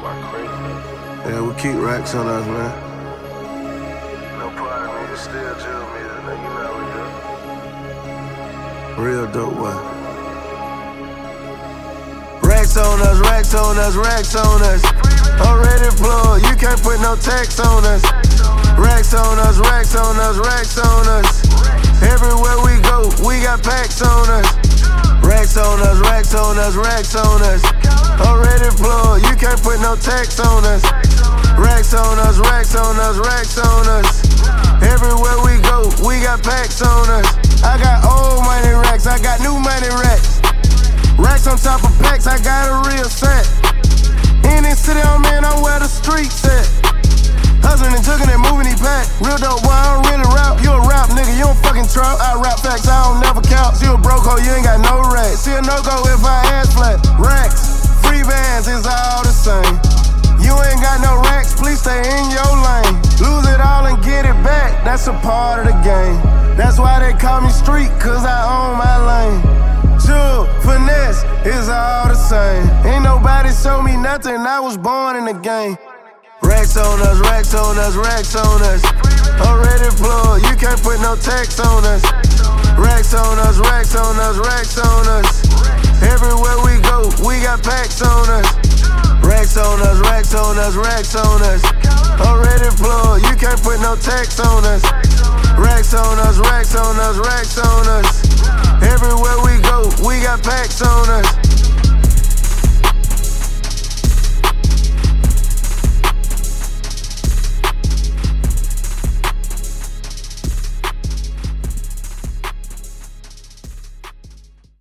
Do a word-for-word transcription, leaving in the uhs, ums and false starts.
Yeah, we keep racks on us, man. No part of me is still Jill me, nigga, you know we do. Real dope, boy. Racks on us, racks on us, racks on us. Already plugged, you can't put no tax on us. Racks on us, racks on us, racks on us. Everywhere we go, we got packs on us. Racks on us, racks on us, racks on us. Already plugged, you can't put no tax on us. Racks on us, racks on us, racks on us. Everywhere we go, we got packs on us. I got old money racks, I got new money racks. Racks on top of packs, I got a real set. In this city, I'm in, I'm where the streets at. Hustling and jugging and moving these packs. Real dope, boy, I don't really rap. You a rap nigga, you don't fucking trap. I rap facts, I don't never count. You a broke hoe, you ain't got no racks. See a no-go if I ass flat. Racks, free bands, it's all the same. You ain't got no racks, please stay in your lane. Lose it all and get it back, that's a part of the game. That's why they call me street, cause I own my lane. Jewel, finesse, it's all the same. Ain't nobody show me nothing, I was born in the game. Racks on us, racks on us, racks on us. Already plugged, you can't put no tax on us. Racks on us, racks on us, racks on us. Everywhere we go, we got packs on us. Racks on us, racks on us, racks on us. Already plugged, you can't put no tax on us. Racks on us, racks on us, racks on us. Everywhere we go, we got packs on us.